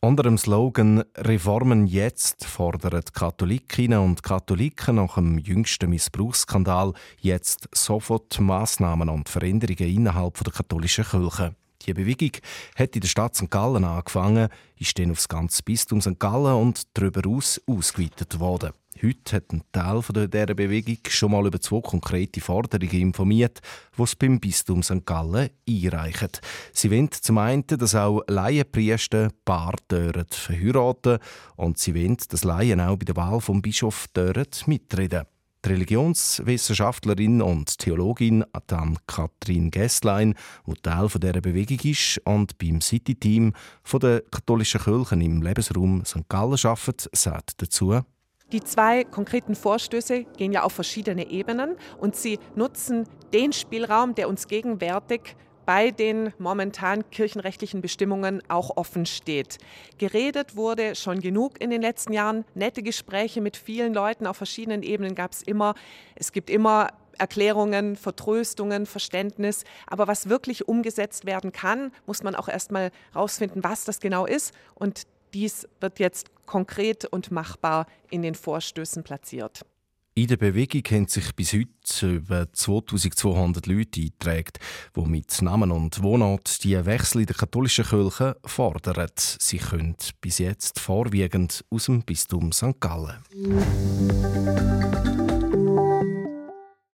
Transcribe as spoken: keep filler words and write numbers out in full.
Unter dem Slogan «Reformen jetzt» fordern Katholikinnen und Katholiken nach dem jüngsten Missbrauchsskandal jetzt sofort Massnahmen und Veränderungen innerhalb der katholischen Kirche. Die Bewegung hat in der Stadt Sankt Gallen angefangen, ist dann aufs ganze Bistum Sankt Gallen und darüber hinaus ausgeweitet worden. Heute hat ein Teil dieser Bewegung schon mal über zwei konkrete Forderungen informiert, die sie beim Bistum Sankt Gallen einreichen. Sie wollen zum einen, dass auch Laienpriester Paare verheiraten und sie wollen, dass Laien auch bei der Wahl des Bischofs mitreden. Die Religionswissenschaftlerin und Theologin Anne-Kathrin Gesslein, die Teil dieser Bewegung ist und beim City-Team der katholischen Kirchen im Lebensraum Sankt Gallen arbeitet, sagt dazu: Die zwei konkreten Vorstöße gehen ja auf verschiedene Ebenen und sie nutzen den Spielraum, der uns gegenwärtig bei den momentan kirchenrechtlichen Bestimmungen auch offen steht. Geredet wurde schon genug in den letzten Jahren. Nette Gespräche mit vielen Leuten auf verschiedenen Ebenen gab es immer. Es gibt immer Erklärungen, Vertröstungen, Verständnis. Aber was wirklich umgesetzt werden kann, muss man auch erst mal rausfinden, was das genau ist. Und dies wird jetzt konkret und machbar in den Vorstößen platziert. In der Bewegung haben sich bis heute über zweitausendzweihundert Leute eingetragen, die mit Namen und Wohnort die Wechsel in der katholischen Kirche fordern. Sie können bis jetzt vorwiegend aus dem Bistum Sankt Gallen.